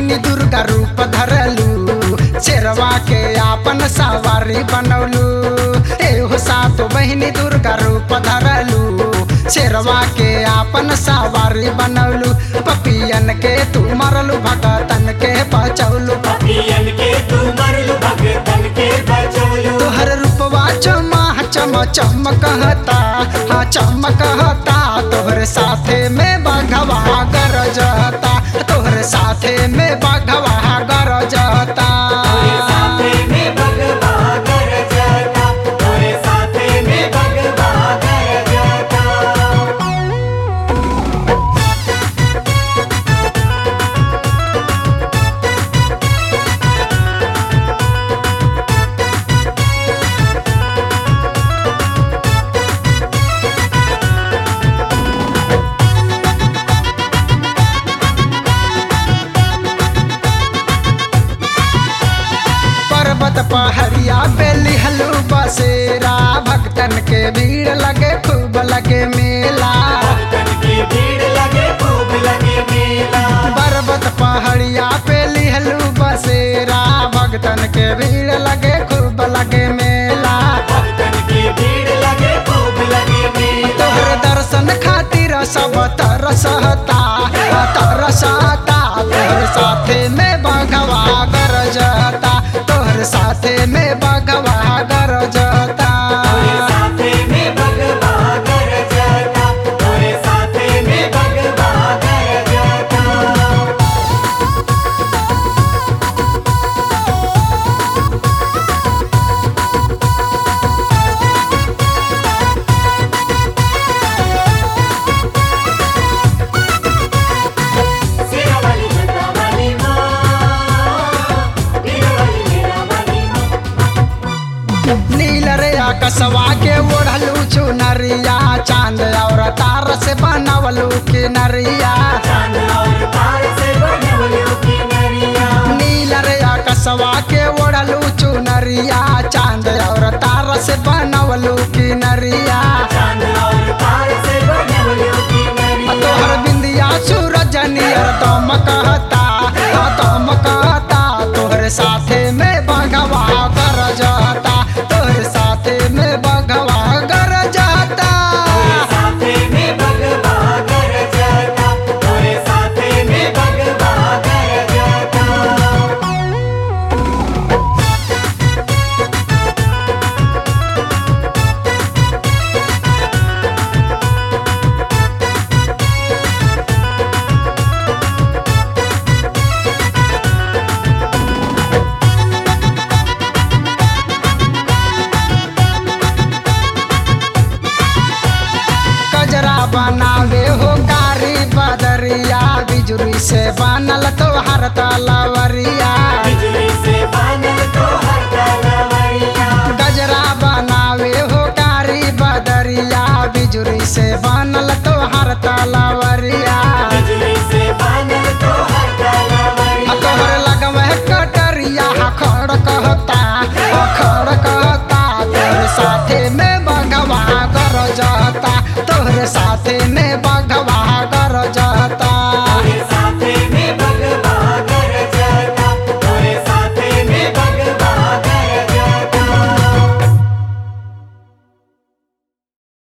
बहिनी दुर्गा रूप धरलू, शेरवा के आपन सवारी बनौलू। एहो सातो बहिनी दुर्गा रूप धरलू, शेरवा के आपन सवारी बनौलू। पपियन के तू मरलू, भगतन के बचौलू। पपियन के तू मरलू, भगतन के बचौलू। तोहर रूपवा चमा चम चमकता, हाँ चमकता। तोहर साथे में बाघवा गरजता, तोहर साथे में बाघवा गरजता। तोरे साथे में भगवा गरजता, तोरे साथे में भगवा गरजता। पर्वत पहाड़िया पे लिहलू बसेरा, भक्तन के भीड़ लगे खूब लगे मेला। भक्तन की भीड़ लगे, खूब लगे मेला। पर्वत पहाड़िया पे लिहलू बसेरा, भक्तन के भीड़ लगे खूब लगे मेला। भक्तन की भीड़ लगे, खूब लगे मेला। तोहर दर्शन खातिर सब तरसता, तरसता। तोहर साथे में बाघवा गरजता, तोहर साथे में बाघवा गरजता। तोरे साथे में भगवा गरजता, तोरे साथे में भगवा गरजता। सिरवाली जटावाली माँ, वीरवाली वीरावाली माँ। नील रे आकाशवा के ओढ़लू चुनरिया, चांद और तार से बनवलू किनरिया। चांद और तार से बनवलू किनरिया। नील रे आकाशवा के ओढ़लू चुनरिया, चांद और तार से बनवलू किनरिया। चांद और तार से बनवलू किनरिया। तोहर बिंदिया सूरज नियर दमकता, दमकता। तोहर साथे में बाघवा गरजता, तोहर साथे में बाघवा गरजता। तोरे साथे में भगवा गरजता, तोरे साथे में भगवा गरजता। कजरा बनावे हो कारी बदरिया, बिजुरी से बनल तोहर